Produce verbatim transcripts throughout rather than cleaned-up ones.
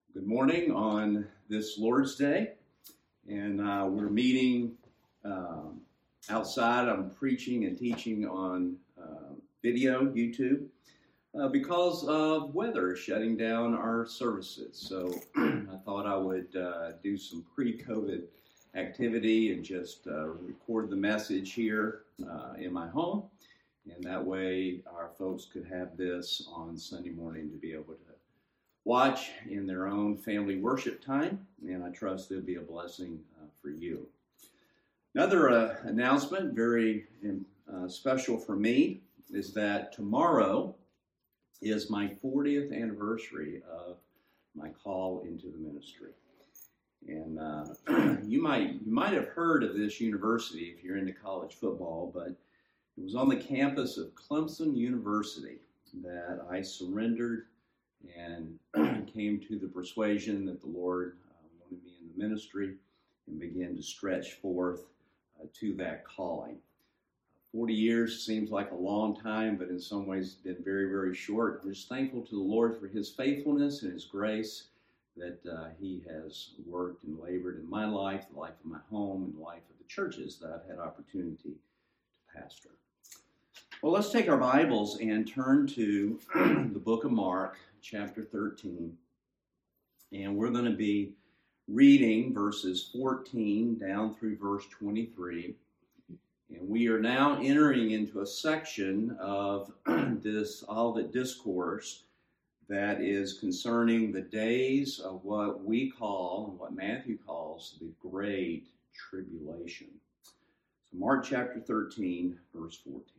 Good morning on this Lord's Day, and uh, we're meeting um, outside. I'm preaching and teaching on uh, video, YouTube, uh, because of weather shutting down our services. So I thought I would uh, do some pre-COVID activity and just uh, record the message here uh, in my home, and that way our folks could have this on Sunday morning to be able to watch in their own family worship time, and I trust it'll be a blessing uh, for you. Another uh, announcement, very uh, special for me, is that tomorrow is my fortieth anniversary of my call into the ministry. And uh, you might you might have heard of this university if you're into college football, but it was on the campus of Clemson University that I surrendered and came to the persuasion that the Lord uh, wanted me in the ministry and began to stretch forth uh, to that calling. forty years seems like a long time, but in some ways it's been very, very short. I'm just thankful to the Lord for His faithfulness and His grace that uh, He has worked and labored in my life, the life of my home, and the life of the churches that I've had opportunity to pastor. Well, let's take our Bibles and turn to the book of Mark, chapter thirteen, and we're going to be reading verses fourteen down through verse twenty-three, and we are now entering into a section of this Olivet Discourse that is concerning the days of what we call, and what Matthew calls, the Great Tribulation. So Mark chapter thirteen, verse fourteen.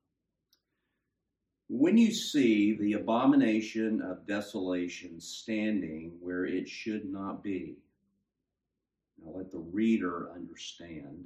When you see the abomination of desolation standing where it should not be, now let the reader understand,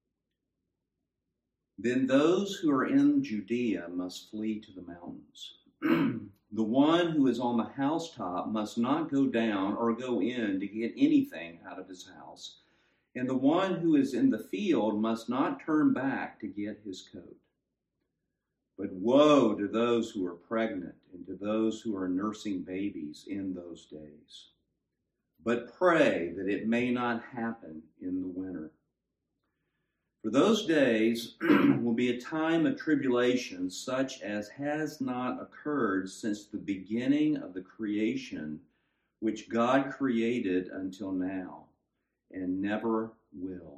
then those who are in Judea must flee to the mountains. The one who is on the housetop must not go down or go in to get anything out of his house, and the one who is in the field must not turn back to get his coat. But woe to those who are pregnant and to those who are nursing babies in those days. But pray that it may not happen in the winter. For those days will be a time of tribulation such as has not occurred since the beginning of the creation which God created until now, and never will.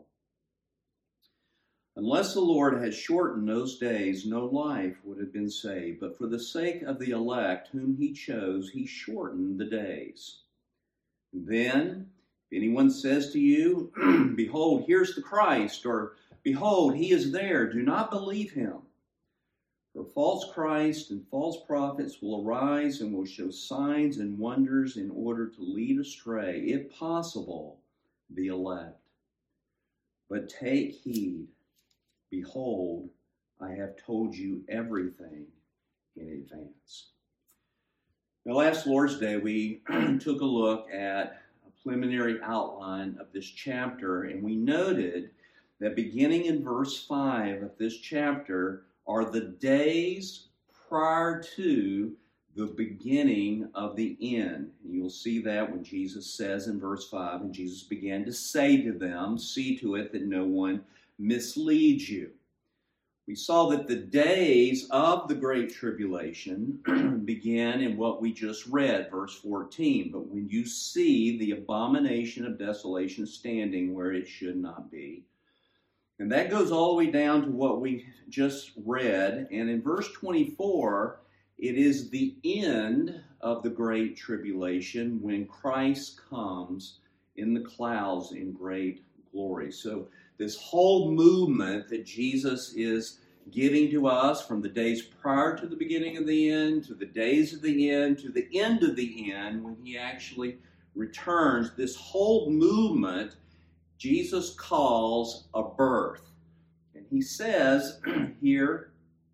Unless the Lord had shortened those days, no life would have been saved. But for the sake of the elect whom He chose, He shortened the days. Then, if anyone says to you, behold, here's the Christ, or behold, He is there, do not believe him. For false Christ and false prophets will arise and will show signs and wonders in order to lead astray, if possible, the elect. But take heed. Behold, I have told you everything in advance. Now, last Lord's Day, we took a look at a preliminary outline of this chapter, and we noted that beginning in verse five of this chapter are the days prior to the beginning of the end. And you'll see that when Jesus says in verse five, and Jesus began to say to them, see to it that no one misleads you. We saw that the days of the Great Tribulation began in what we just read, verse fourteen. But when you see the abomination of desolation standing where it should not be. And that goes all the way down to what we just read. And in verse twenty-four, it is the end of the Great Tribulation when Christ comes in the clouds in great glory. So this whole movement that Jesus is giving to us from the days prior to the beginning of the end, to the days of the end, to the end of the end, when He actually returns, this whole movement Jesus calls a birth. And He says here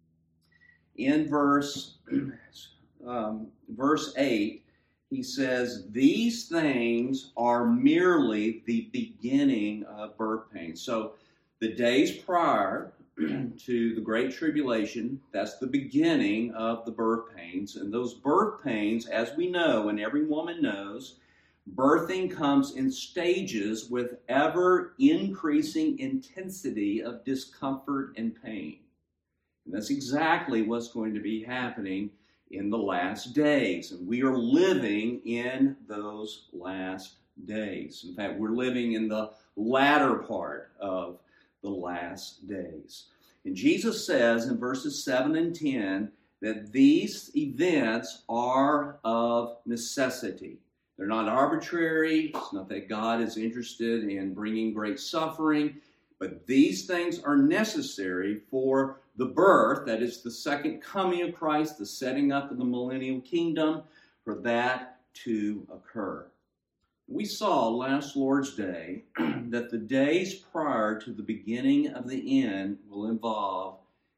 in verse, um, verse eight, He says, these things are merely the beginning of birth pains. So the days prior to the Great Tribulation, that's the beginning of the birth pains. And those birth pains, as we know, and every woman knows, Birthing comes in stages with ever increasing intensity of discomfort and pain. And that's exactly what's going to be happening in the last days. And we are living in those last days. In fact, we're living in the latter part of the last days. And Jesus says in verses seven and ten that these events are of necessity. They're not arbitrary. It's not that God is interested in bringing great suffering, but these things are necessary for the birth, that is the second coming of Christ, the setting up of the millennial kingdom, for that to occur. We saw last Lord's Day that the days prior to the beginning of the end will involve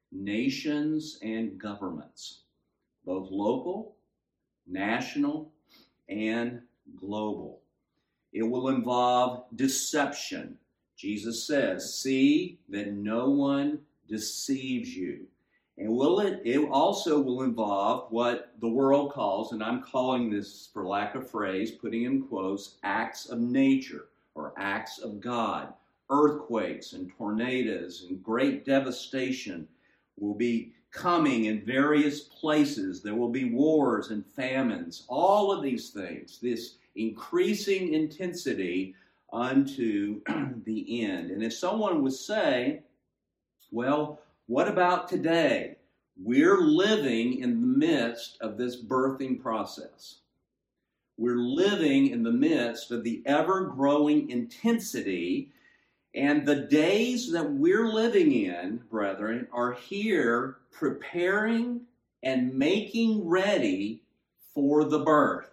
nations and governments, both local, national, and global. It will involve deception. Jesus says, "See that no one deceives you." And will it, it also will involve what the world calls, and I'm calling this, for lack of phrase, putting in quotes, acts of nature or acts of God. Earthquakes and tornadoes and great devastation will be coming in various places. There will be wars and famines. All of these things, this increasing intensity unto the end. And if someone would say, well, what about today? We're living in the midst of this birthing process. We're living in the midst of the ever-growing intensity, and the days that we're living in, brethren, are here preparing and making ready for the birth.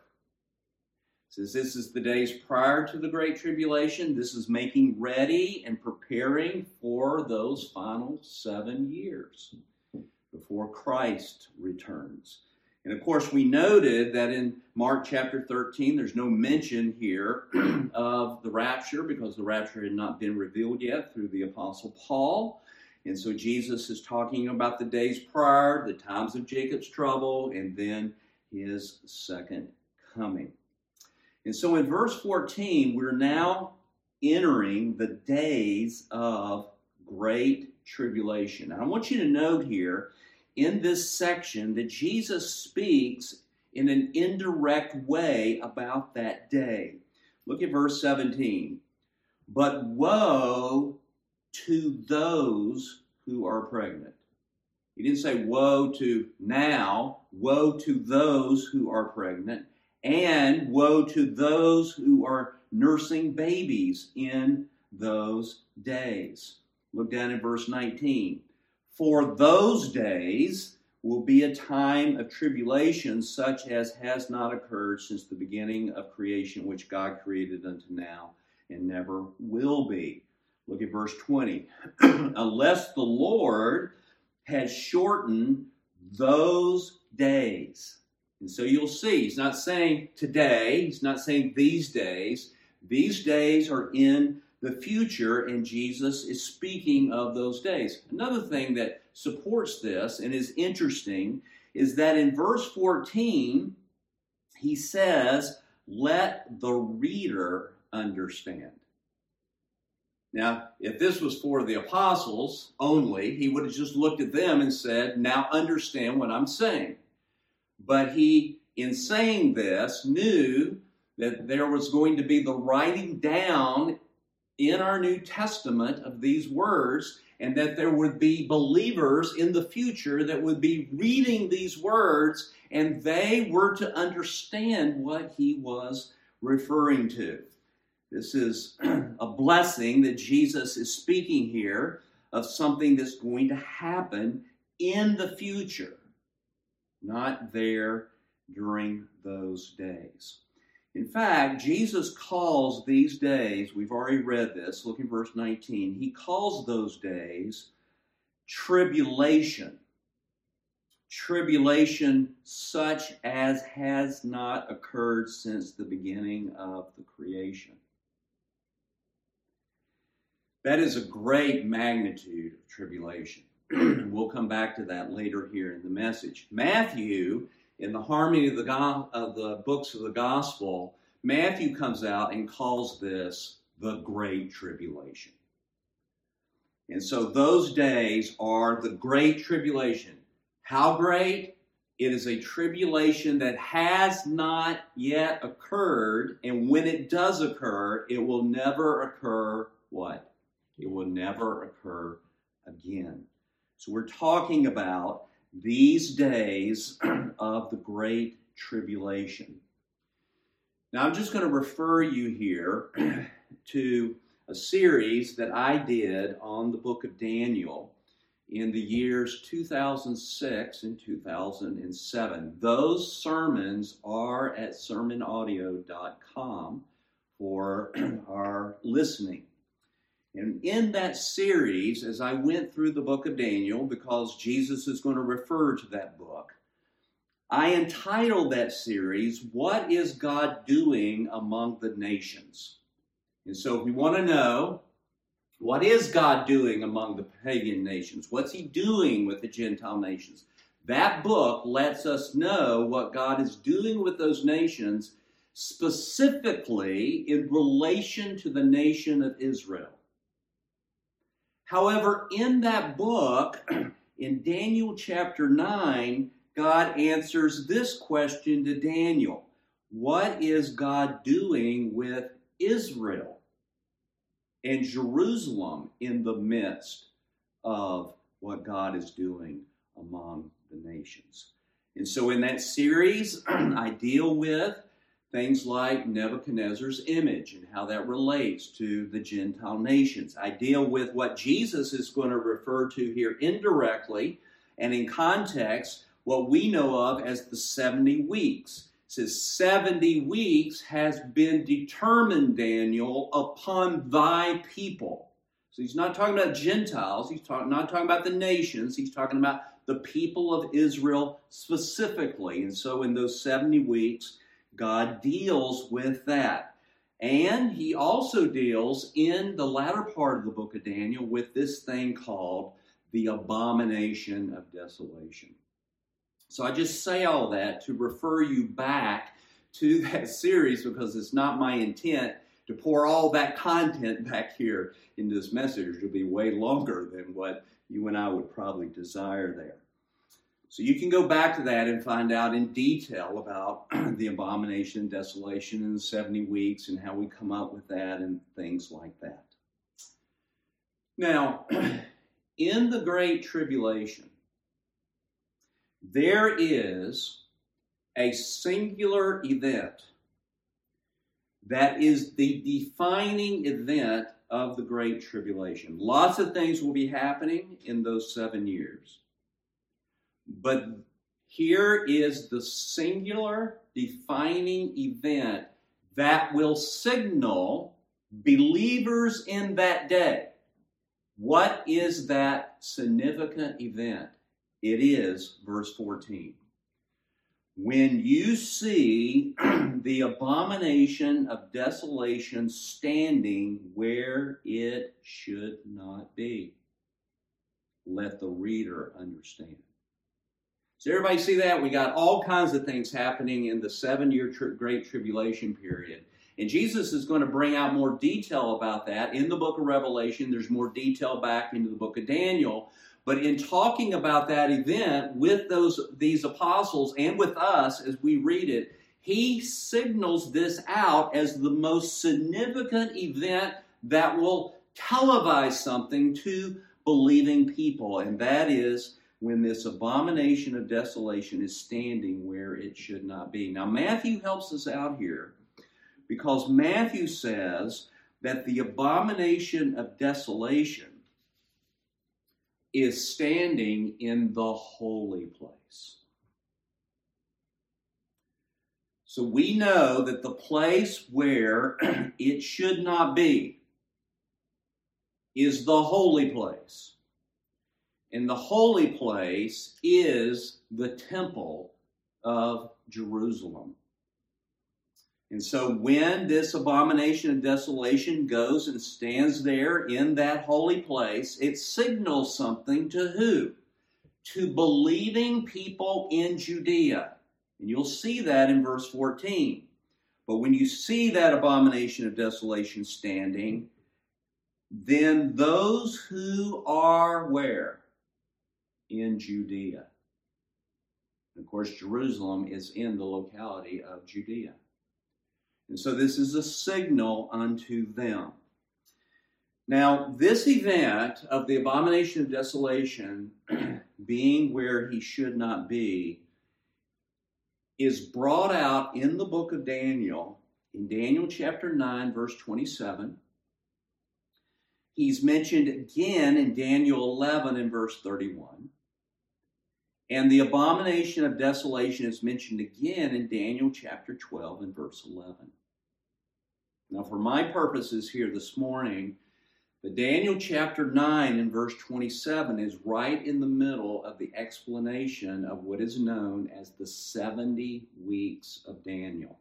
Since this is the days prior to the Great Tribulation, this is making ready and preparing for those final seven years before Christ returns. And of course, we noted that in Mark chapter thirteen, there's no mention here of the rapture because the rapture had not been revealed yet through the Apostle Paul. And so Jesus is talking about the days prior, the times of Jacob's trouble, and then his second coming. And so in verse fourteen, we're now entering the days of great tribulation. And I want you to note here in this section that Jesus speaks in an indirect way about that day. Look at verse seventeen. But woe to those who are pregnant. He didn't say woe to now, woe to those who are pregnant. And woe to those who are nursing babies in those days. Look down at verse nineteen. For those days will be a time of tribulation such as has not occurred since the beginning of creation, which God created unto now and never will be. Look at verse twenty. Unless the Lord has shortened those days. And so you'll see, he's not saying today, he's not saying these days. These days are in the future, and Jesus is speaking of those days. Another thing that supports this and is interesting is that in verse fourteen, he says, let the reader understand. Now, if this was for the apostles only, he would have just looked at them and said, now understand what I'm saying. But he, in saying this, knew that there was going to be the writing down in our New Testament of these words, and that there would be believers in the future that would be reading these words, and they were to understand what he was referring to. This is a blessing that Jesus is speaking here of something that's going to happen in the future, not there during those days. In fact, Jesus calls these days, we've already read this, look in verse nineteen, he calls those days tribulation. Tribulation such as has not occurred since the beginning of the creation. That is a great magnitude of tribulation. We'll come back to that later here in the message. Matthew, in the harmony of the, go- of the books of the gospel, Matthew comes out and calls this the Great Tribulation. And so those days are the Great Tribulation. How great? It is a tribulation that has not yet occurred, and when it does occur, it will never occur what? It will never occur again. So we're talking about these days of the Great Tribulation. Now I'm just going to refer you here to a series that I did on the book of Daniel in the years two thousand six and two thousand seven. Those sermons are at sermon audio dot com for our listening. And in that series, as I went through the book of Daniel, because Jesus is going to refer to that book, I entitled that series, What is God Doing Among the Nations? And so if we want to know, what is God doing among the pagan nations? What's he doing with the Gentile nations? That book lets us know what God is doing with those nations, specifically in relation to the nation of Israel. However, in that book, in Daniel chapter nine, God answers this question to Daniel. What is God doing with Israel and Jerusalem in the midst of what God is doing among the nations? And so in that series, I deal with things like Nebuchadnezzar's image and how that relates to the Gentile nations. I deal with what Jesus is going to refer to here indirectly and in context, what we know of as the seventy weeks. It says seventy weeks has been determined, Daniel, upon thy people. So he's not talking about Gentiles. He's talk, not talking about the nations. He's talking about the people of Israel specifically. And so in those seventy weeks, God deals with that. And he also deals in the latter part of the book of Daniel with this thing called the abomination of desolation. So I just say all that to refer you back to that series, because it's not my intent to pour all that content back here into this message. It'll be way longer than what you and I would probably desire there. So you can go back to that and find out in detail about the abomination and desolation in the seventy weeks and how we come up with that and things like that. Now, in the Great Tribulation, there is a singular event that is the defining event of the Great Tribulation. Lots of things will be happening in those seven years. But here is the singular defining event that will signal believers in that day. What is that significant event? It is verse fourteen. When you see the abomination of desolation standing where it should not be, let the reader understand. So everybody see that? We got all kinds of things happening in the seven-year tri- Great Tribulation period. And Jesus is going to bring out more detail about that in the book of Revelation. There's more detail back into the book of Daniel. But in talking about that event with those these apostles and with us as we read it, he signals this out as the most significant event that will televise something to believing people. And that is when this abomination of desolation is standing where it should not be. Now, Matthew helps us out here because Matthew says that the abomination of desolation is standing in the holy place. So we know that the place where it should not be is the holy place. And the holy place is the temple of Jerusalem. And so when this abomination of desolation goes and stands there in that holy place, it signals something to who? To believing people in Judea. And you'll see that in verse fourteen. But when you see that abomination of desolation standing, then those who are where? In Judea. And of course, Jerusalem is in the locality of Judea. And so this is a signal unto them. Now, this event of the abomination of desolation being where he should not be is brought out in the book of Daniel, in Daniel chapter nine, verse twenty-seven. He's mentioned again in Daniel eleven and verse thirty-one. And the abomination of desolation is mentioned again in Daniel chapter twelve and verse eleven. Now, for my purposes here this morning, the Daniel chapter nine and verse twenty-seven is right in the middle of the explanation of what is known as the seventy weeks of Daniel.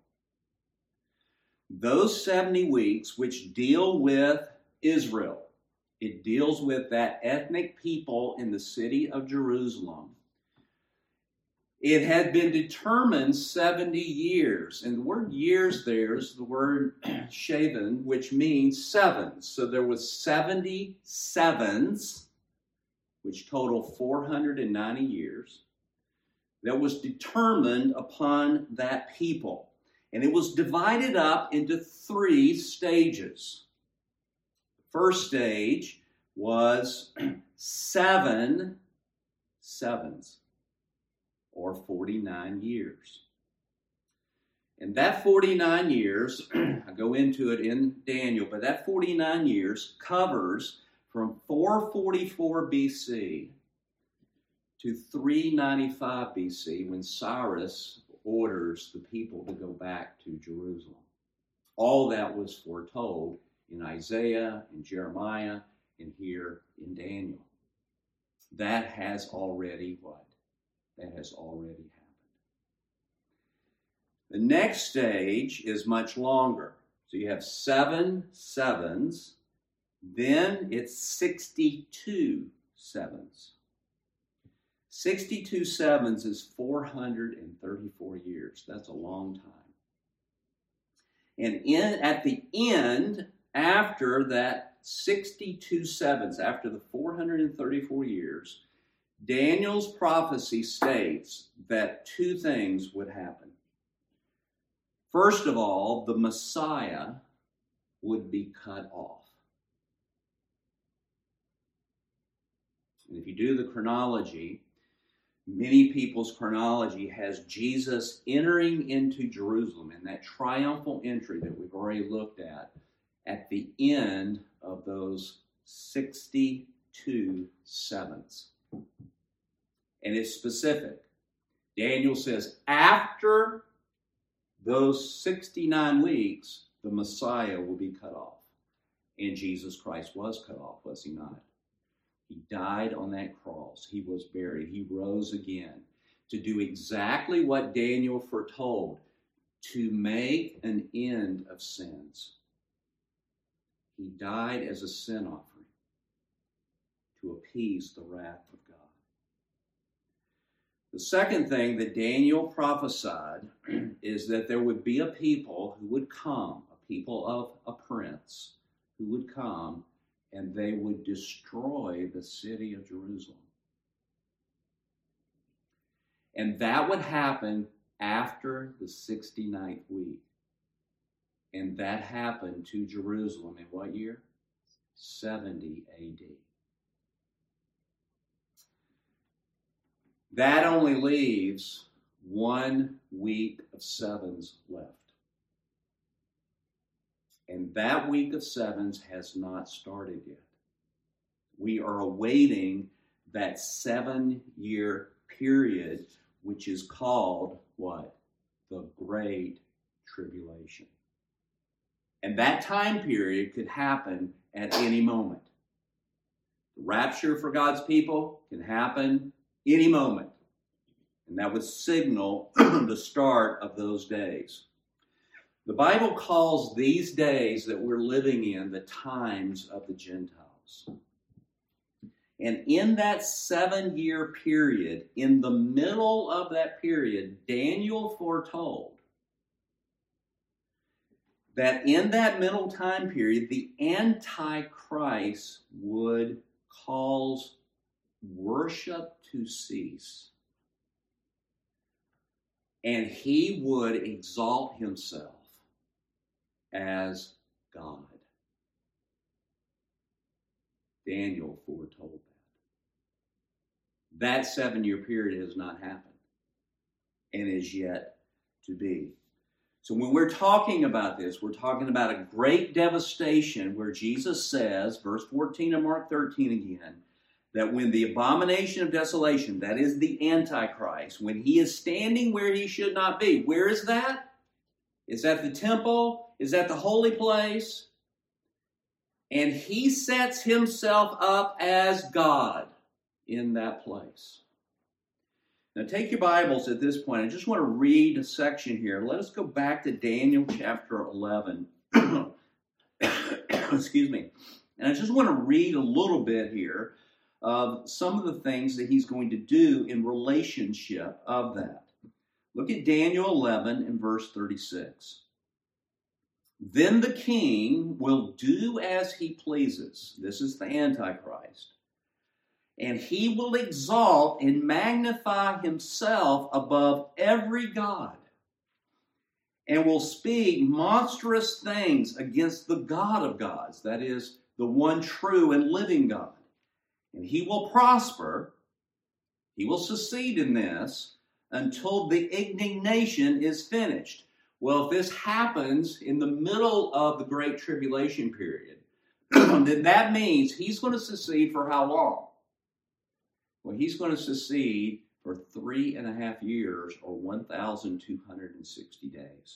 Those seventy weeks which deal with Israel. It deals with that ethnic people in the city of Jerusalem. It had been determined seventy years. And the word years there is the word shaven, which means sevens. So there was seventy sevens, which total four hundred ninety years, that was determined upon that people. And it was divided up into three stages. The first stage was seven sevens, or forty-nine years. And that forty-nine years, I go into it in Daniel, but that forty-nine years covers from four forty-four B C to three ninety-five B C, when Cyrus orders the people to go back to Jerusalem. All that was foretold in Isaiah, in Jeremiah, and here in Daniel. That has already what? That has already happened. The next stage is much longer. So you have seven sevens, then it's sixty-two sevens. sixty-two sevens is four hundred thirty-four years. That's a long time. And in at the end, after that sixty-two sevens, after the four hundred thirty-four years, Daniel's prophecy states that two things would happen. First of all, the Messiah would be cut off. And if you do the chronology, many people's chronology has Jesus entering into Jerusalem in that triumphal entry that we've already looked at, at the end of those sixty-two sevens. And it's specific. Daniel says, after those sixty-nine weeks, the Messiah will be cut off. And Jesus Christ was cut off, was he not? He died on that cross. He was buried. He rose again to do exactly what Daniel foretold, to make an end of sins. He died as a sin offering to appease the wrath of God. The second thing that Daniel prophesied is that there would be a people who would come, a people of a prince, who would come and they would destroy the city of Jerusalem. And that would happen after the sixty-ninth week. And that happened to Jerusalem in what year? seventy A D. That only leaves one week of sevens left. And that week of sevens has not started yet. We are awaiting that seven-year period, which is called what? The Great Tribulation. And that time period could happen at any moment. The rapture for God's people can happen any moment. And that would signal the start of those days. The Bible calls these days that we're living in the times of the Gentiles. And in that seven-year period, in the middle of that period, Daniel foretold that in that middle time period, the Antichrist would cause worship to cease. And he would exalt himself as God. Daniel foretold that. That seven-year period has not happened and is yet to be. So when we're talking about this, we're talking about a great devastation where Jesus says, verse fourteen of Mark thirteen again, that when the abomination of desolation, that is the Antichrist, when he is standing where he should not be, where is that? Is that the temple? Is that the holy place? And he sets himself up as God in that place. Now take your Bibles at this point. I just want to read a section here. Let us go back to Daniel chapter eleven. Excuse me. And I just want to read a little bit here of some of the things that he's going to do in relationship of that. Look at Daniel eleven and verse thirty-six. Then the king will do as he pleases. This is the Antichrist. And he will exalt and magnify himself above every god, and will speak monstrous things against the God of gods, that is, the one true and living God. And he will prosper, he will succeed in this, until the indignation is finished. Well, if this happens in the middle of the Great Tribulation period, then that means he's going to succeed for how long? Well, he's going to succeed for three and a half years, or one thousand two hundred sixty days.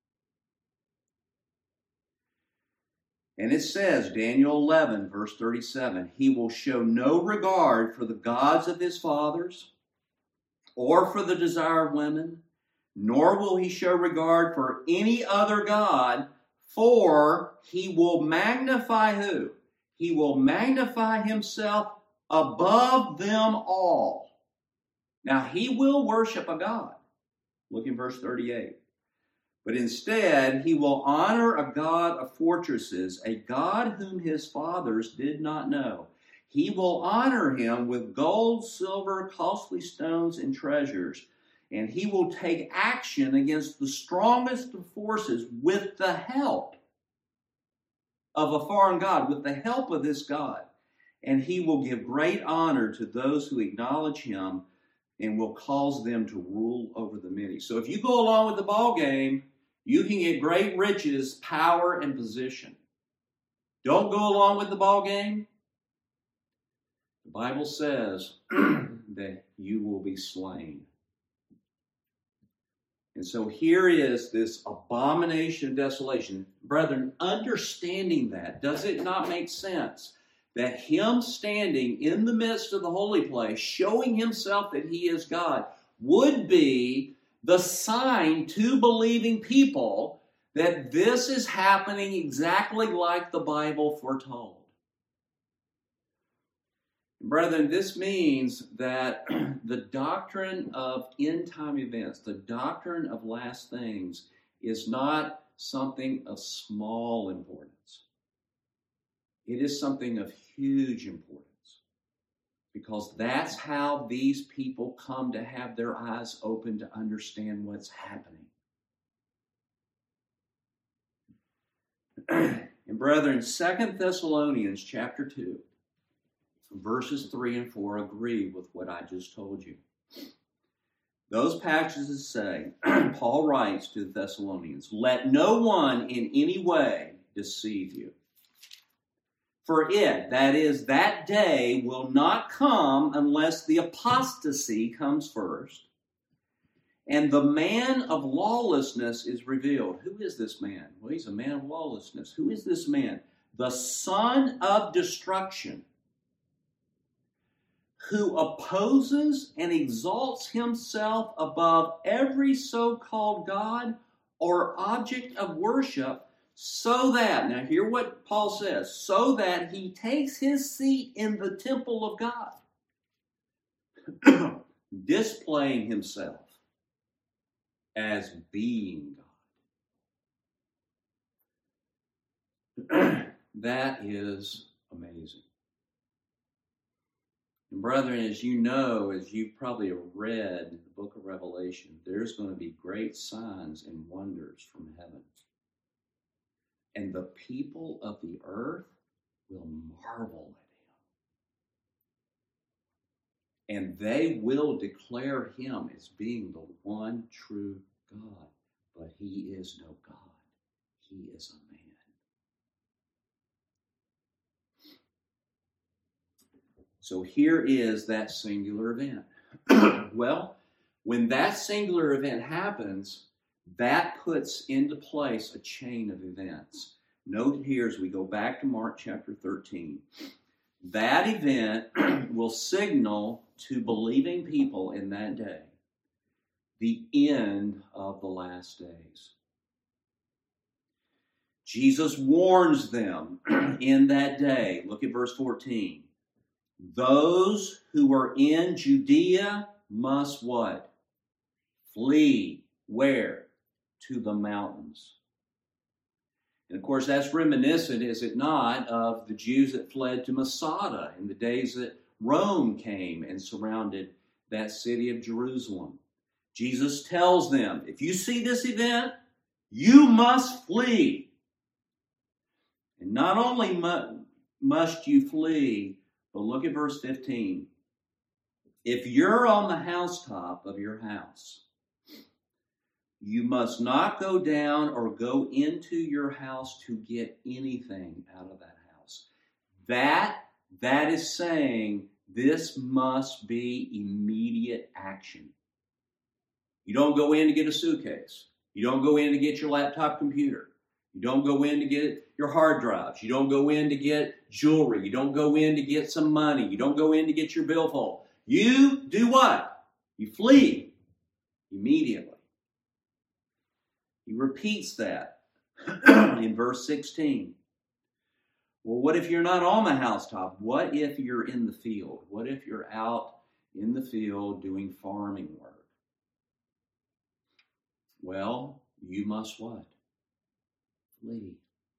And it says, Daniel eleven, verse thirty-seven, he will show no regard for the gods of his fathers, or for the desire of women, nor will he show regard for any other god, for he will magnify who? He will magnify himself above them all. Now, he will worship a god. Look in verse thirty-eight. But instead, he will honor a god of fortresses, a god whom his fathers did not know. He will honor him with gold, silver, costly stones, and treasures. And he will take action against the strongest of forces with the help of a foreign god, with the help of this god. And he will give great honor to those who acknowledge him, and will cause them to rule over the many. So if you go along with the ball game, you can get great riches, power, and position. Don't go along with the ball game. The Bible says that you will be slain. And so here is this abomination of desolation. Brethren, understanding that, does it not make sense that him standing in the midst of the holy place, showing himself that he is God, would be the sign to believing people that this is happening exactly like the Bible foretold? Brethren, this means that the doctrine of end-time events, the doctrine of last things, is not something of small importance. It is something of huge importance, because that's how these people come to have their eyes open to understand what's happening. And brethren, Second Thessalonians chapter two, verses three and four agree with what I just told you. Those passages say, Paul writes to the Thessalonians, "Let no one in any way deceive you. For it," that is, that day, "will not come unless the apostasy comes first, and the man of lawlessness is revealed." Who is this man? Well, he's a man of lawlessness. Who is this man? The son of destruction, who opposes and exalts himself above every so-called God or object of worship, so that, now hear what Paul says, so that he takes his seat in the temple of God, displaying himself as being God. that is amazing. And brethren, as you know, as you've probably read the book of Revelation, there's going to be great signs and wonders from heaven. And the people of the earth will marvel at him. And they will declare him as being the one true God. But he is no God. He is a man. So here is that singular event. Well, when that singular event happens, that puts into place a chain of events. Note here as we go back to Mark chapter thirteen, that event will signal to believing people in that day the end of the last days. Jesus warns them in that day. Look at verse fourteen. Those who are in Judea must what? Flee. Where? To the mountains. And of course, that's reminiscent, is it not, of the Jews that fled to Masada in the days that Rome came and surrounded that city of Jerusalem. Jesus tells them, if you see this event, you must flee. And not only mu- must you flee, but look at verse fifteen. If you're on the housetop of your house, you must not go down or go into your house to get anything out of that house. That, that is saying this must be immediate action. You don't go in to get a suitcase. You don't go in to get your laptop computer. You don't go in to get your hard drives. You don't go in to get jewelry. You don't go in to get some money. You don't go in to get your billfold. You do what? You flee immediately. He repeats that in verse sixteen. Well, what if you're not on the housetop? What if you're in the field? What if you're out in the field doing farming work? Well, you must what? Flee.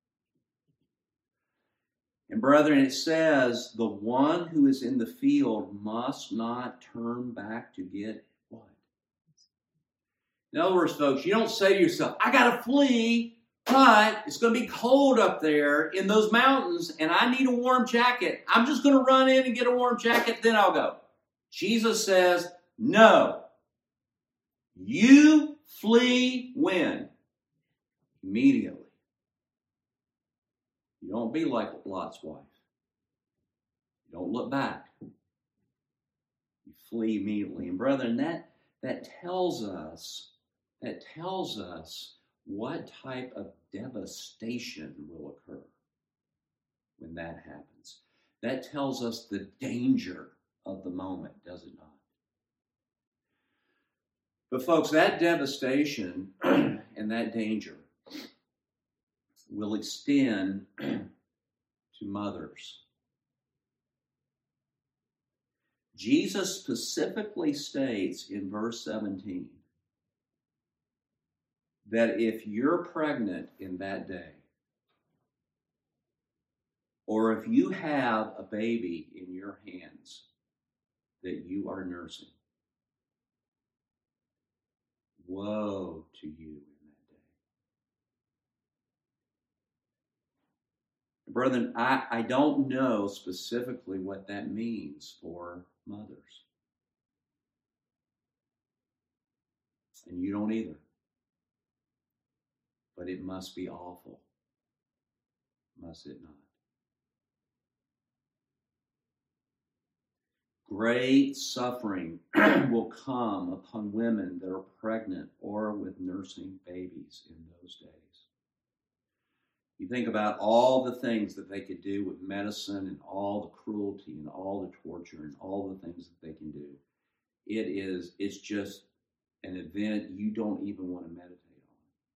And brethren, it says the one who is in the field must not turn back to get what? In other words, folks, you don't say to yourself, I got to flee, but it's going to be cold up there in those mountains and I need a warm jacket. I'm just going to run in and get a warm jacket, then I'll go. Jesus says, no. You flee when? Immediately. You don't be like Lot's wife. You don't look back. You flee immediately. And brethren, that, that tells us, that tells us what type of devastation will occur when that happens. That tells us the danger of the moment, does it not? But folks, that devastation and that danger will extend to mothers. Jesus specifically states in verse seventeen that if you're pregnant in that day, or if you have a baby in your hands that you are nursing, woe to you in that day. Brethren, I, I don't know specifically what that means for mothers. And you don't either. But it must be awful. Must it not? Great suffering will come upon women that are pregnant or with nursing babies in those days. You think about all the things that they could do with medicine and all the cruelty and all the torture and all the things that they can do. It is, it's just an event you don't even want to meditate on.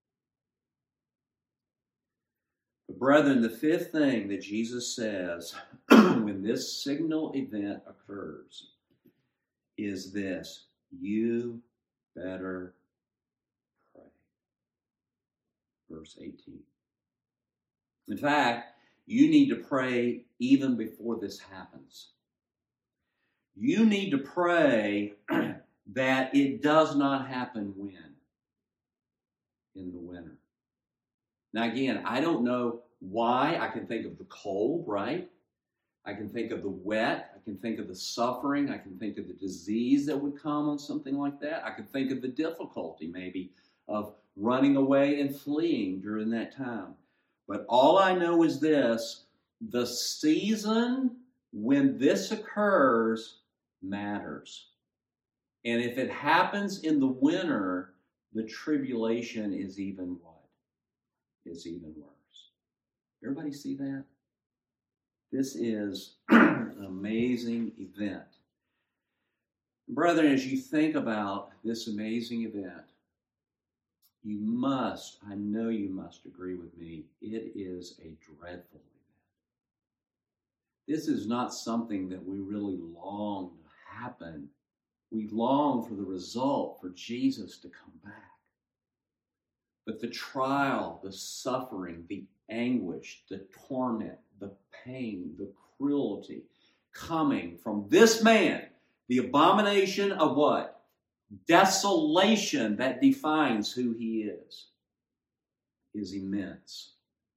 But brethren, the fifth thing that Jesus says when this signal event occurs is this: you better pray. Verse eighteen. In fact, you need to pray even before this happens. You need to pray that it does not happen when? In the winter. Now again, I don't know why. I can think of the cold, right? I can think of the wet. I can think of the suffering. I can think of the disease that would come on something like that. I can think of the difficulty maybe of running away and fleeing during that time. But all I know is this: the season when this occurs matters. And if it happens in the winter, the tribulation is even what? Is even worse. Everybody see that? This is an amazing event. Brethren, as you think about this amazing event, you must, I know you must agree with me, it is a dreadful event. This is not something that we really long to happen. We long for the result, for Jesus to come back. But the trial, the suffering, the anguish, the torment, the pain, the cruelty coming from this man, the abomination of what? Desolation that defines who he is, is immense.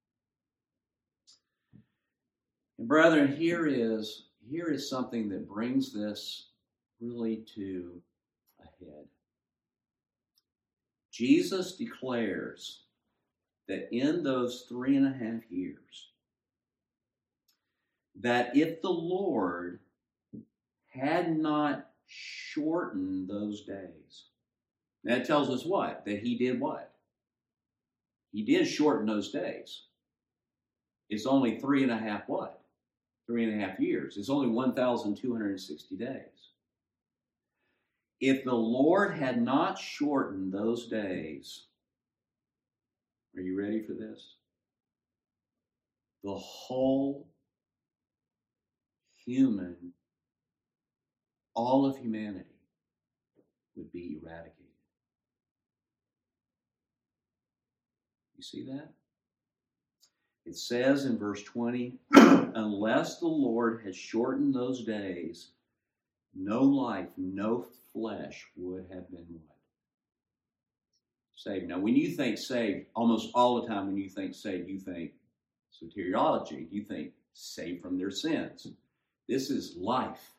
And brethren, here is, here is something that brings this really to a head. Jesus declares that in those three and a half years, that if the Lord had not shortened those days, that tells us what? That he did what? He did shorten those days. It's only three and a half what? Three and a half years. It's only one thousand two hundred sixty days. If the Lord had not shortened those days, are you ready for this? The whole human, all of humanity would be eradicated. You see that? It says in verse twenty, unless the Lord had shortened those days, no life, no flesh would have been what? Saved. Now, when you think saved, almost all the time when you think saved, you think soteriology. You think saved from their sins. This is life.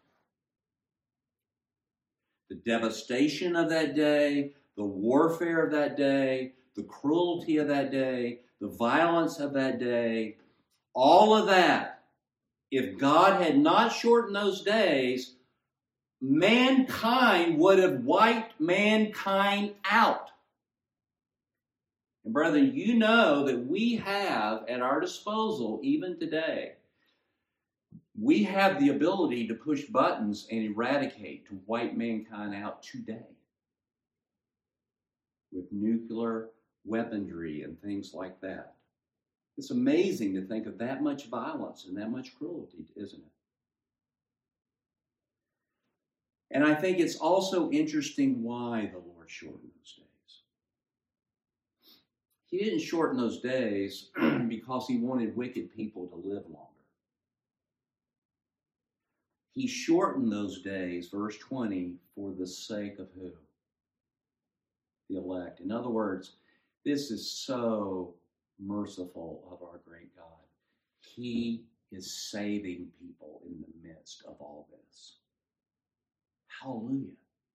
The devastation of that day, the warfare of that day, the cruelty of that day, the violence of that day, all of that, if God had not shortened those days, mankind would have wiped mankind out. And brethren, you know that we have at our disposal, even today, we have the ability to push buttons and eradicate, to wipe mankind out today. With nuclear weaponry and things like that. It's amazing to think of that much violence and that much cruelty, isn't it? And I think it's also interesting why the Lord shortened those days. He didn't shorten those days because he wanted wicked people to live longer. He shortened those days, verse twenty, for the sake of who? The elect. In other words, this is so merciful of our great God. He is saving people in the midst of all this. Hallelujah.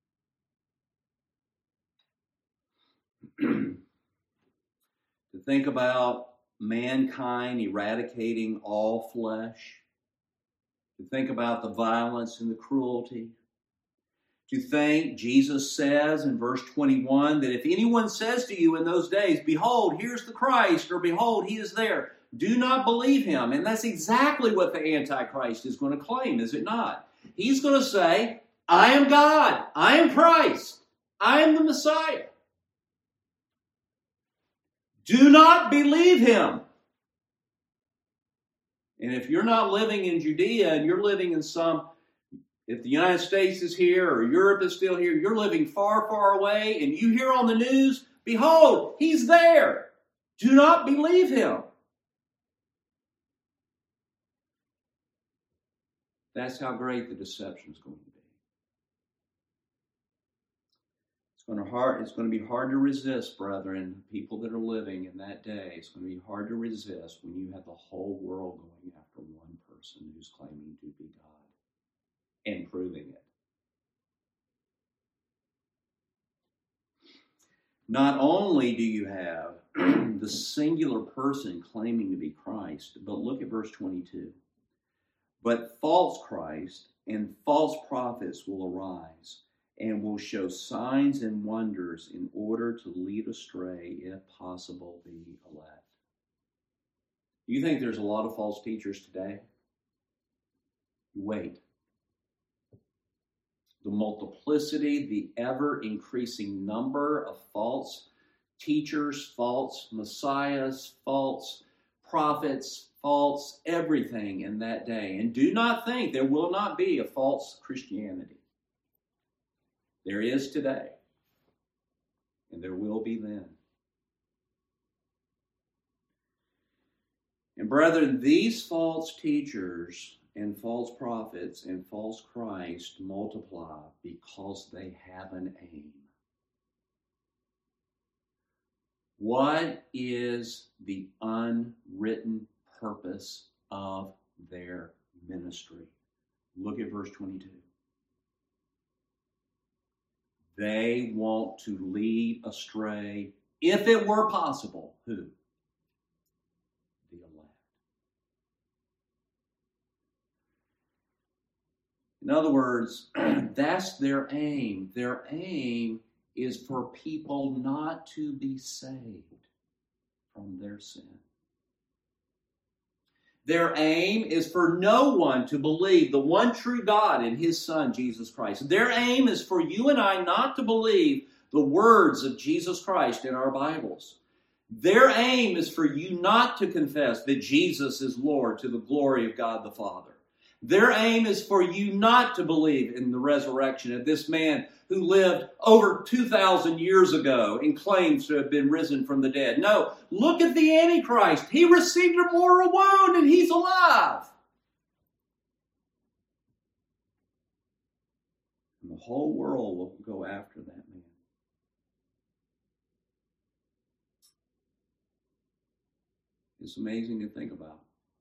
To think about mankind eradicating all flesh. To think about the violence and the cruelty. To think, Jesus says in verse twenty-one, that if anyone says to you in those days, behold, here's the Christ, or behold, he is there, do not believe him. And that's exactly what the Antichrist is going to claim, is it not? He's going to say, I am God, I am Christ, I am the Messiah. Do not believe him. And if you're not living in Judea and you're living in some, if the United States is here or Europe is still here, you're living far, far away and you hear on the news, behold, he's there. Do not believe him. That's how great the deception is going to be. It's going to hard, it's going to be hard to resist, brethren, people that are living in that day. It's going to be hard to resist when you have the whole world going after one person who's claiming to be God and proving it. Not only do you have the singular person claiming to be Christ, but look at verse twenty-two. But false Christ and false prophets will arise and will show signs and wonders in order to lead astray, if possible, the elect. You think there's a lot of false teachers today? Wait. The multiplicity, the ever-increasing number of false teachers, false messiahs, false prophets, false everything in that day. And do not think there will not be a false Christianity. There is today, and there will be then. And brethren, these false teachers and false prophets and false Christ multiply because they have an aim. What is the unwritten purpose of their ministry? Look at verse twenty-two. They want to lead astray, if it were possible, who? The elect. In other words, that's their aim. Their aim is for people not to be saved from their sin. Their aim is for no one to believe the one true God and His Son, Jesus Christ. Their aim is for you and I not to believe the words of Jesus Christ in our Bibles. Their aim is for you not to confess that Jesus is Lord to the glory of God the Father. Their aim is for you not to believe in the resurrection of this man who lived over two thousand years ago and claims to have been risen from the dead. No, look at the Antichrist. He received a mortal wound and he's alive. And the whole world will go after that man. It's amazing to think about.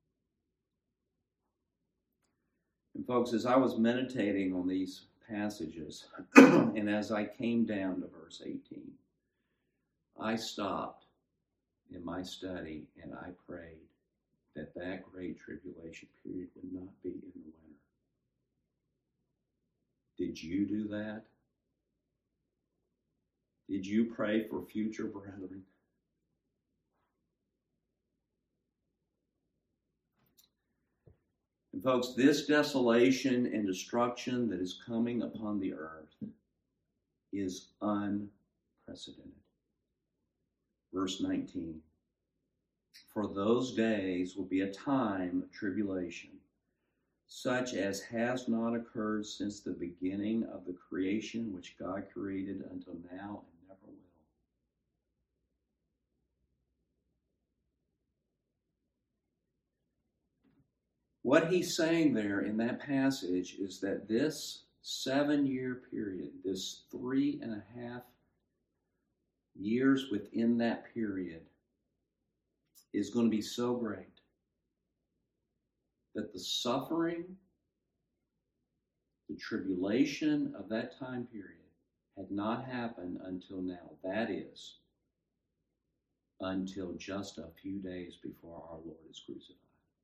And folks, as I was meditating on these passages, and as I came down to verse eighteen, I stopped in my study and I prayed that that great tribulation period would not be in the winter. Did you do that? Did you pray for future brethren? And folks, this desolation and destruction that is coming upon the earth is unprecedented. Verse nineteen, for those days will be a time of tribulation, such as has not occurred since the beginning of the creation which God created until now and never will. What he's saying there in that passage is that this seven-year period, this three and a half years within that period, is going to be so great that the suffering, the tribulation of that time period had not happened until now. That is, until just a few days before our Lord is crucified.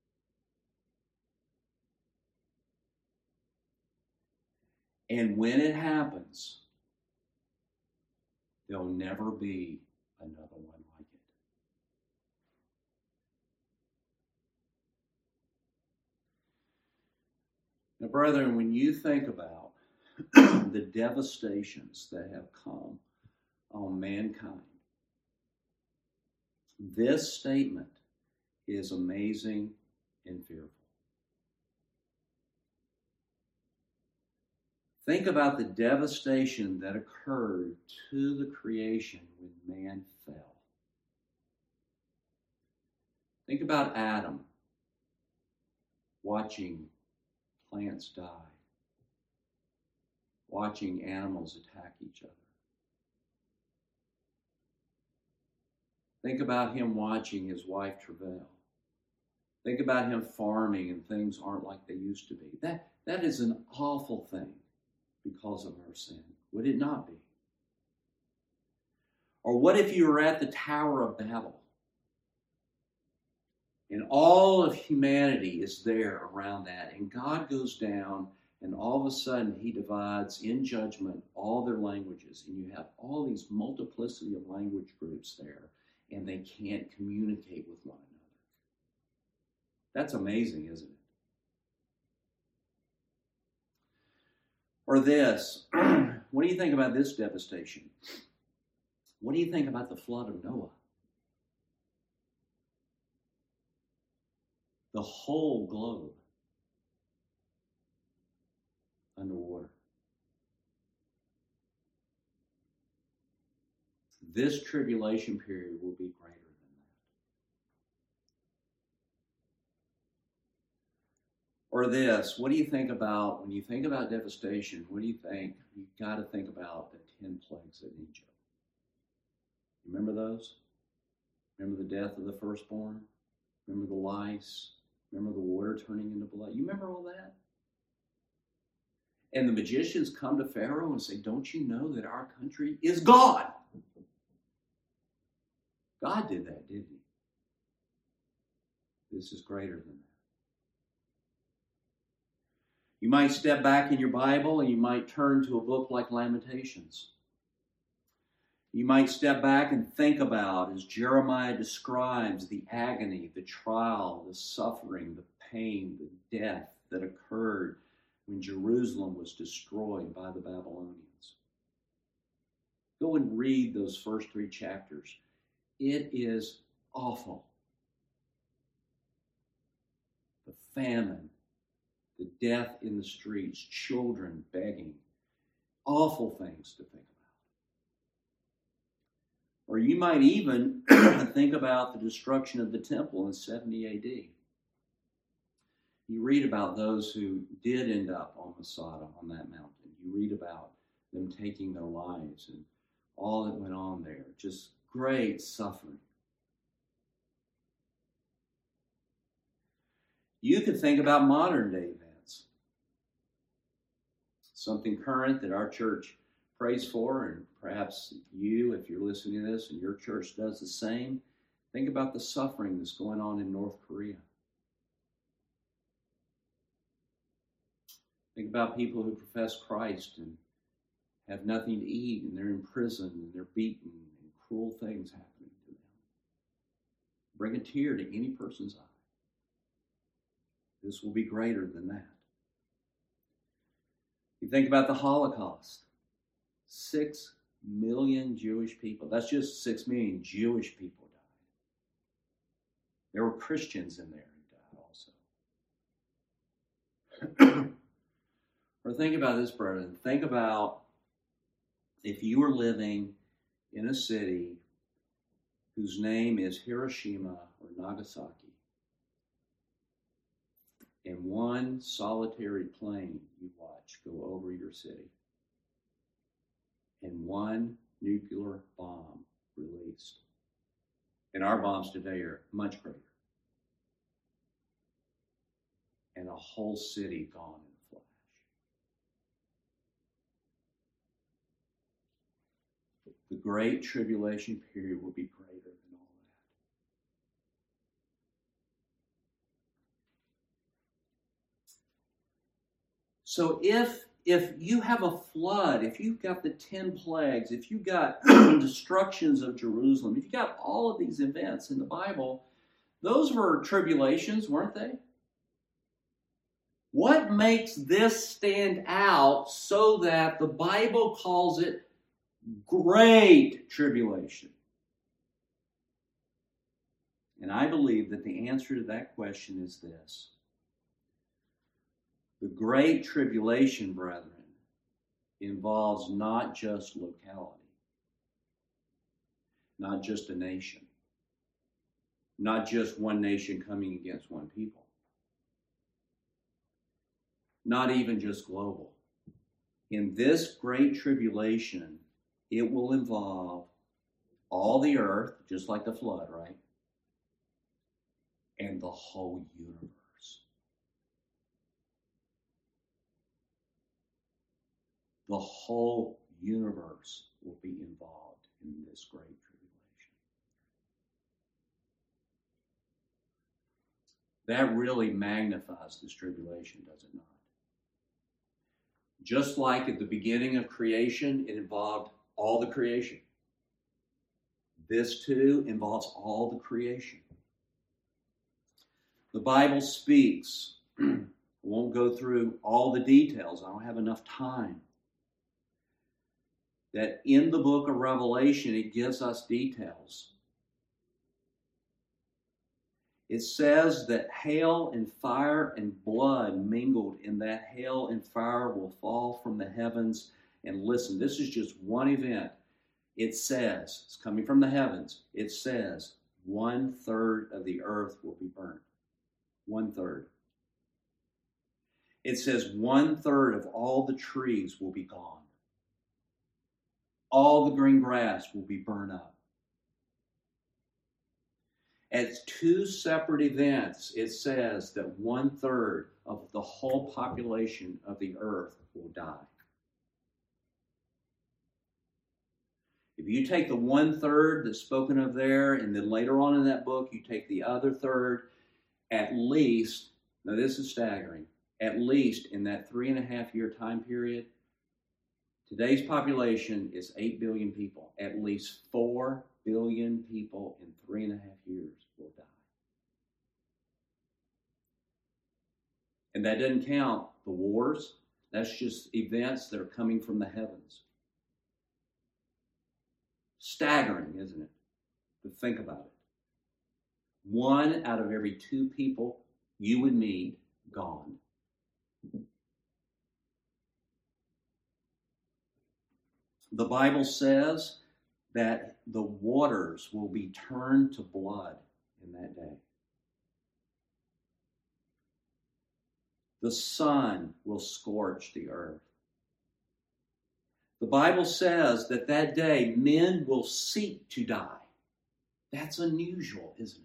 And when it happens, there'll never be another one like it. Now, brethren, when you think about the devastations that have come on mankind, this statement is amazing and fearful. Think about the devastation that occurred to the creation when man fell. Think about Adam watching plants die, watching animals attack each other. Think about him watching his wife travail. Think about him farming and things aren't like they used to be. That, that is an awful thing because of our sin. Would it not be? Or what if you were at the Tower of Babel and all of humanity is there around that, and God goes down and all of a sudden he divides in judgment all their languages, and you have all these multiplicity of language groups there, and they can't communicate with one another. That's amazing, isn't it? Or this, what do you think about this devastation? What do you think about the flood of Noah? The whole globe underwater. This tribulation period will be greater than that. Or this, what do you think about, when you think about devastation, what do you think? You've got to think about the ten plagues of Egypt. Remember those? Remember the death of the firstborn? Remember the lice? Remember the water turning into blood? You remember all that? And the magicians come to Pharaoh and say, don't you know that our country is God? God did that, didn't he? This is greater than that. You might step back in your Bible and you might turn to a book like Lamentations. You might step back and think about, as Jeremiah describes, the agony, the trial, the suffering, the pain, the death that occurred when Jerusalem was destroyed by the Babylonians. Go and read those first three chapters. It is awful. The famine, the death in the streets, children begging, awful things to think about. Or you might even think about the destruction of the temple in seventy A D. You read about those who did end up on Masada, on that mountain. You read about them taking their lives and all that went on there. Just great suffering. You could think about modern day events. Something current that our church prays for, and perhaps you, if you're listening to this and your church does the same, think about the suffering that's going on in North Korea. Think about people who profess Christ and have nothing to eat, and they're in prison, and they're beaten, and cruel things happening to them. Bring a tear to any person's eye. This will be greater than that. You think about the Holocaust. Six million Jewish people. That's just six million Jewish people died. There were Christians in there who died also. Or think about this, brethren. Think about if you were living in a city whose name is Hiroshima or Nagasaki, and one solitary plane you watch go over your city, and one nuclear bomb released. And our bombs today are much greater. And a whole city gone in a flash. The great tribulation period will be greater than all that. So if If you have a flood, if you've got the ten plagues, if you've got destructions of Jerusalem, if you've got all of these events in the Bible, those were tribulations, weren't they? What makes this stand out so that the Bible calls it great tribulation? And I believe that the answer to that question is this. The great tribulation, brethren, involves not just locality, not just a nation, not just one nation coming against one people. not even just global. In this great tribulation, it will involve all the earth, just like the flood, right? And the whole universe. The whole universe will be involved in this great tribulation. That really magnifies this tribulation, does it not? Just like at the beginning of creation, it involved all the creation. This too involves all the creation. The Bible speaks. I won't go through all the details. I don't have enough time. That in the book of Revelation, it gives us details. It says that hail and fire and blood mingled in that hail and fire will fall from the heavens. And listen, this is just one event. It says, it's coming from the heavens, it says one third of the earth will be burnt. One third. It says one third of all the trees will be gone. All the green grass will be burned up. At two separate events, it says that one third of the whole population of the earth will die. If you take the one third that's spoken of there, and then later on in that book, you take the other third, at least, now this is staggering, at least in that three and a half year time period, today's population is eight billion people. At least four billion people in three and a half years will die. And that doesn't count the wars. That's just events that are coming from the heavens. Staggering, isn't it? But think about it. One out of every two people you would meet, gone. The Bible says that the waters will be turned to blood in that day. The sun will scorch the earth. The Bible says that that day men will seek to die. That's unusual, isn't it?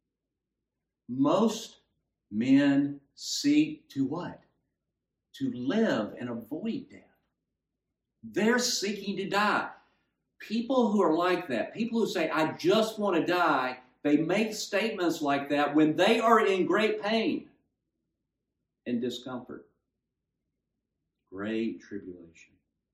Most men seek to what? To live and avoid death. They're seeking to die. People who are like that, people who say, I just want to die, they make statements like that when they are in great pain and discomfort. Great tribulation.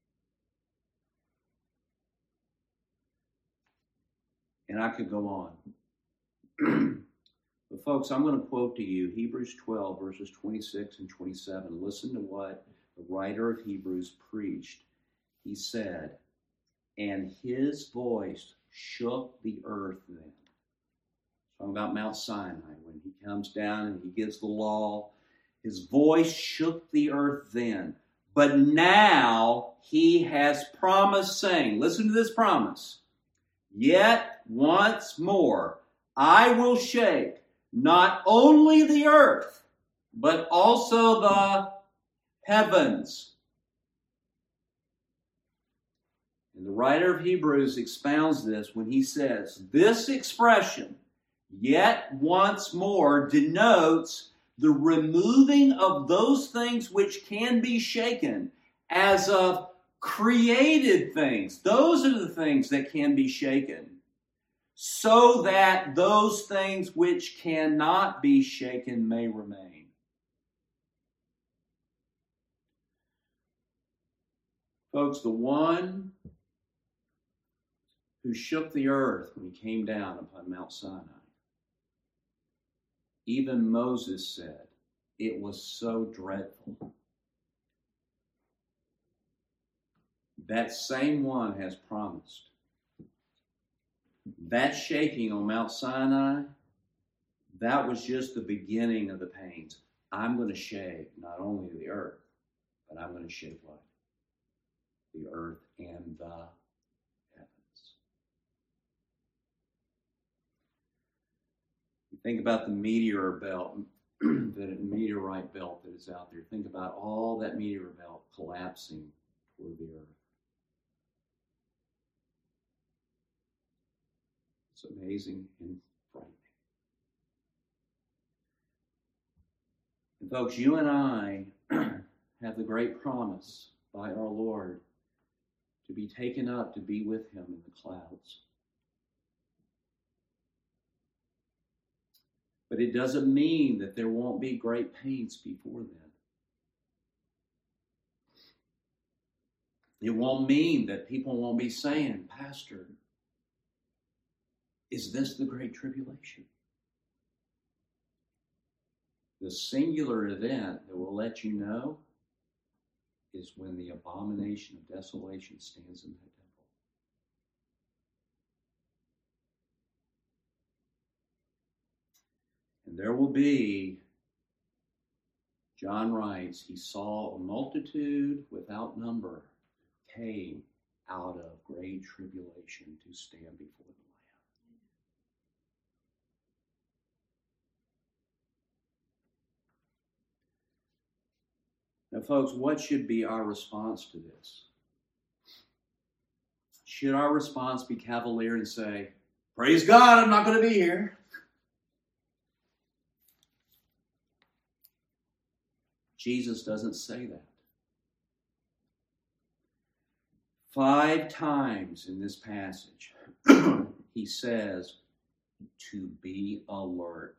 And I could go on. But folks, I'm going to quote to you Hebrews twelve, verses twenty-six and twenty-seven. Listen to what the writer of Hebrews preached. He said, and his voice shook the earth then. Talking about Mount Sinai, when he comes down and he gives the law. His voice shook the earth then. But now he has promised, saying, listen to this promise. Yet once more I will shake not only the earth, but also the heavens. And the writer of Hebrews expounds this when he says, this expression, yet once more, denotes the removing of those things which can be shaken as of created things. Those are the things that can be shaken, so that those things which cannot be shaken may remain. Folks, the one who shook the earth when he came down upon Mount Sinai, even Moses said it was so dreadful. That same one has promised. That shaking on Mount Sinai, that was just the beginning of the pains. I'm going to shake not only the earth, but I'm going to shake what? The earth and the heavens. You think about the meteor belt. that meteorite belt that is out there. Think about all that meteor belt collapsing toward the earth. It's amazing and frightening. And folks, you and I have the great promise by our Lord to be taken up to be with him in the clouds. But it doesn't mean that there won't be great pains before then. It won't mean that people won't be saying, Pastor, is this the Great Tribulation? The singular event that will let you know is when the abomination of desolation stands in that temple. And there will be, John writes, he saw a multitude without number came out of great tribulation to stand before the Lamb. Now, folks, what should be our response to this? Should our response be cavalier and say, praise God, I'm not going to be here? Jesus doesn't say that. Five times in this passage, he says to be alert.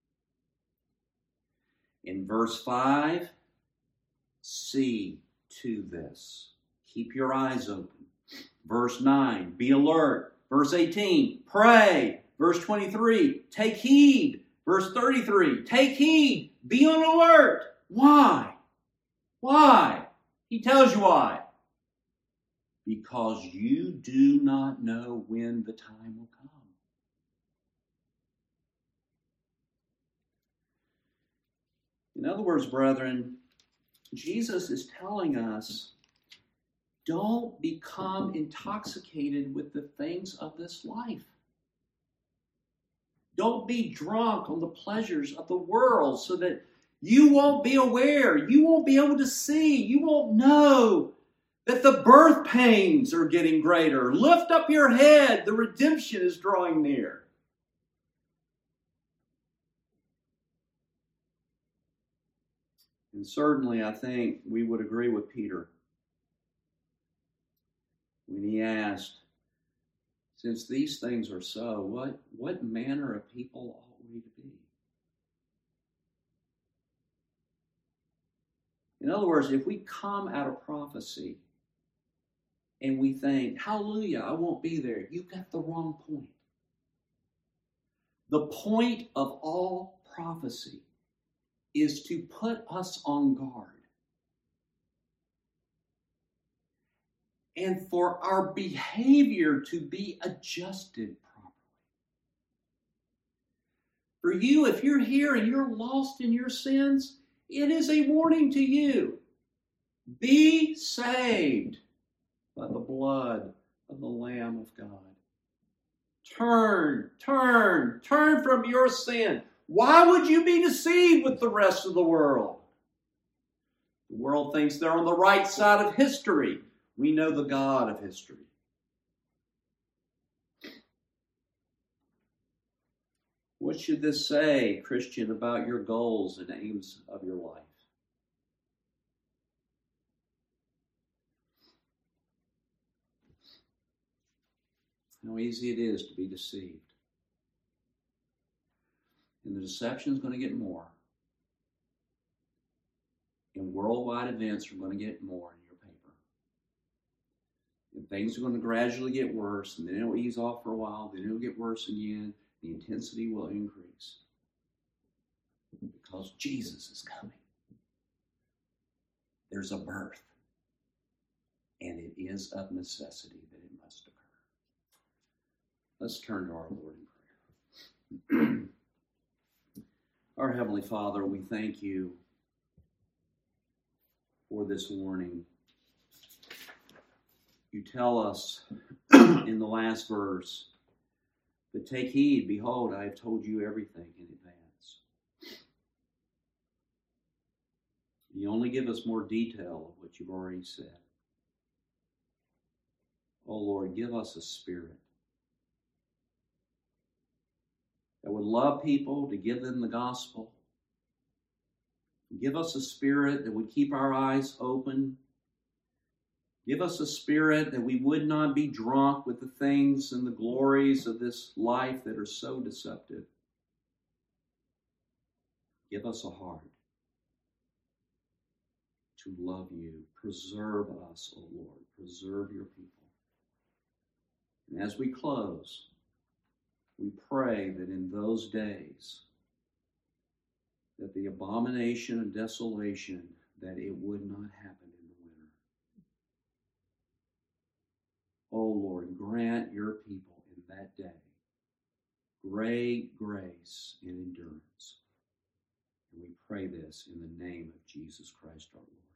In verse five, see to this. Keep your eyes open. Verse nine, be alert. Verse eighteen, pray. Verse twenty-three, take heed. Verse thirty-three, take heed. Be on alert. Why? Why? He tells you why. Because you do not know when the time will come. In other words, brethren, Jesus is telling us, don't become intoxicated with the things of this life. Don't be drunk on the pleasures of the world so that you won't be aware, you won't be able to see, you won't know that the birth pains are getting greater. Lift up your head, the redemption is drawing near. And certainly, I think we would agree with Peter when he asked, since these things are so, what, what manner of people ought we to be? In other words, if we come out of prophecy and we think, hallelujah, I won't be there, you've got the wrong point. The point of all prophecy is to put us on guard and for our behavior to be adjusted properly. For you, if you're here and you're lost in your sins, it is a warning to you. Be saved by the blood of the Lamb of God. Turn, turn, turn from your sin. Why would you be deceived with the rest of the world? The world thinks they're on the right side of history. We know the God of history. What should this say, Christian, about your goals and aims of your life? How easy it is to be deceived. And the deception is going to get more. And worldwide events are going to get more in your paper. And things are going to gradually get worse, and then it'll ease off for a while, then it'll get worse again. The intensity will increase. Because Jesus is coming. There's a birth. And it is of necessity that it must occur. Let's turn to our Lord in prayer. Our Heavenly Father, we thank you for this warning. You tell us in the last verse, but take heed, behold, I have told you everything in advance. You only give us more detail of what you've already said. Oh Lord, give us a spirit that would love people, to give them the gospel. Give us a spirit that would keep our eyes open. Give us a spirit that we would not be drunk with the things and the glories of this life that are so deceptive. Give us a heart to love you. Preserve us, O Lord. Preserve your people. And as we close, we pray that in those days, that the abomination of desolation, that it would not happen in the winter. Oh Lord, grant your people in that day great grace and endurance. And we pray this in the name of Jesus Christ our Lord.